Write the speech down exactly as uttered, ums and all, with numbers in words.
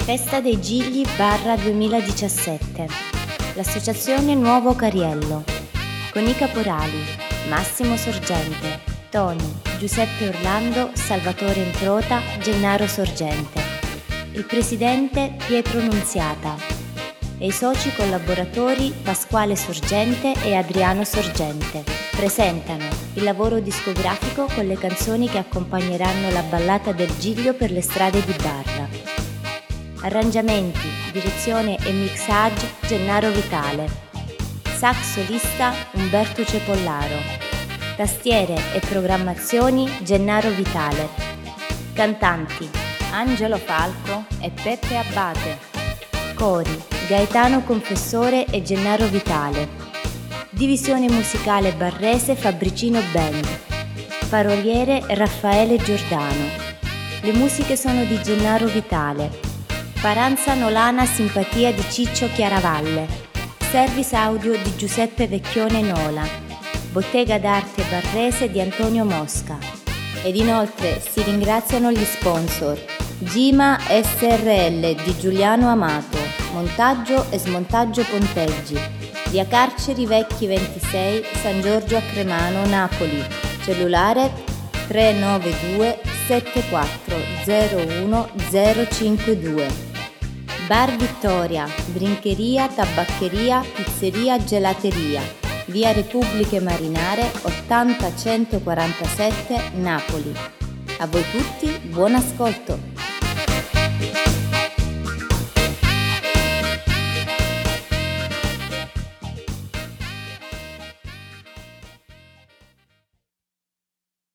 Festa dei Gigli barra duemiladiciassette. L'Associazione Nuovo Cariello. Con i caporali Massimo Sorgente, Toni, Giuseppe Orlando, Salvatore Introta, Gennaro Sorgente. Il presidente Pietro Nunziata. E i soci collaboratori Pasquale Sorgente e Adriano Sorgente. Presentano il lavoro discografico con le canzoni che accompagneranno la ballata del Giglio per le strade di Barra. Arrangiamenti, direzione e mixage Gennaro Vitale. Sax solista Umberto Cepollaro. Tastiere e programmazioni Gennaro Vitale. Cantanti Angelo Falco e Peppe Abbate. Cori Gaetano Confessore e Gennaro Vitale. Divisione musicale barrese Fabricino Band. Paroliere Raffaele Giordano. Le musiche sono di Gennaro Vitale. Paranza Nolana Simpatia di Ciccio Chiaravalle. Service audio di Giuseppe Vecchione Nola. Bottega d'arte barrese di Antonio Mosca. Ed inoltre si ringraziano gli sponsor: Gima S R L di Giuliano Amato, montaggio e smontaggio ponteggi, via Carceri Vecchi ventisei, San Giorgio a Cremano, Napoli, cellulare tre nove due sette quattro zero uno zero cinque due. Bar Vittoria, drinkeria, tabaccheria, pizzeria, gelateria, via Repubbliche Marinare ottanta centoquarantasette, Napoli. A voi tutti, buon ascolto!